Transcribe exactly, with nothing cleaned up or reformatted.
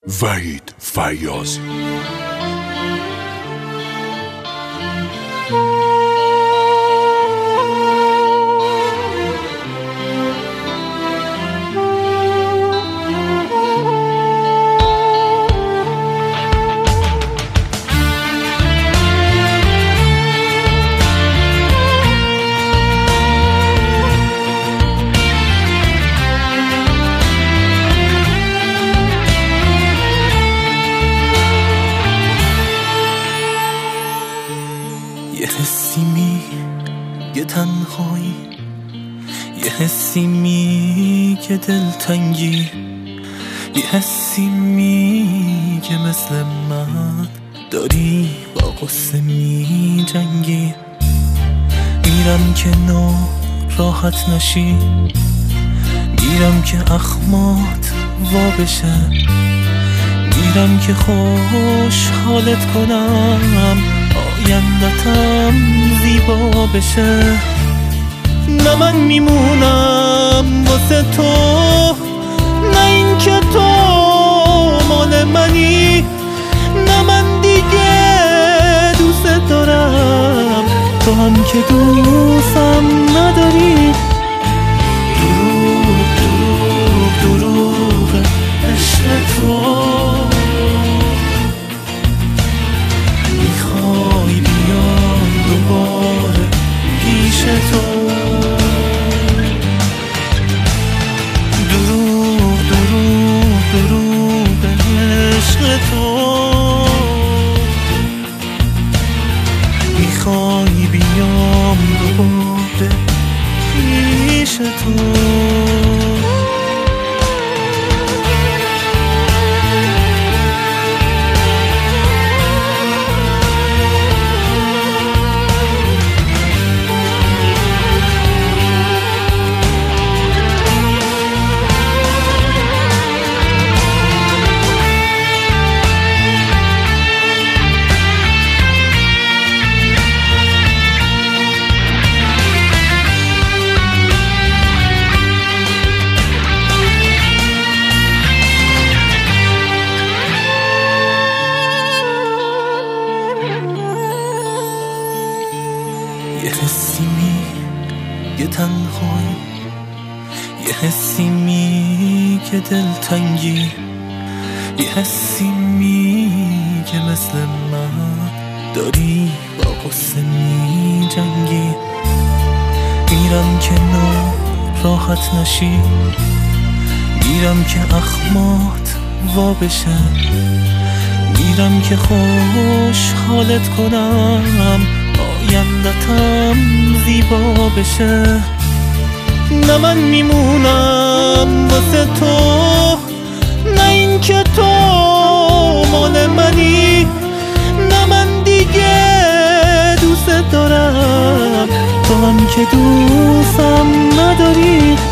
وحید فیاضی. یه حسی میگه تنهایی، یه حسی میگه دلتنگی، یه حسی میگه مثل من داری با قصه می جنگی. میرم که ناراحت نشی، میرم که اخمات وا بشه، میرم که خوش حالت کنم، آیندتم زیبا بشه. نه من میمونم واسه تو، نه این که تو مال منی، نه من دیگه دوست دارم تو هم که دوستم نداری. دروغ دروغ دروغ عشق تو، میخوای بیام دوباره پیش تو. دروغ دروغ دروغ عشق تو، میخوای بیام دوباره پیش تو. یه حسی میگه تنهایی، یه حسی میگه دلتنگی، یه حسی میگه مثل من داری با قصه می جنگی. میرم که ناراحت نشی، میرم که اخمات وا بشه، میرم که خوش حالت کنم، آیندتم زیبا بشه. نه من میمونم واسه تو، نه این که تو مال منی، نه من دیگه دوست دارم تو هم که دوستم نداری.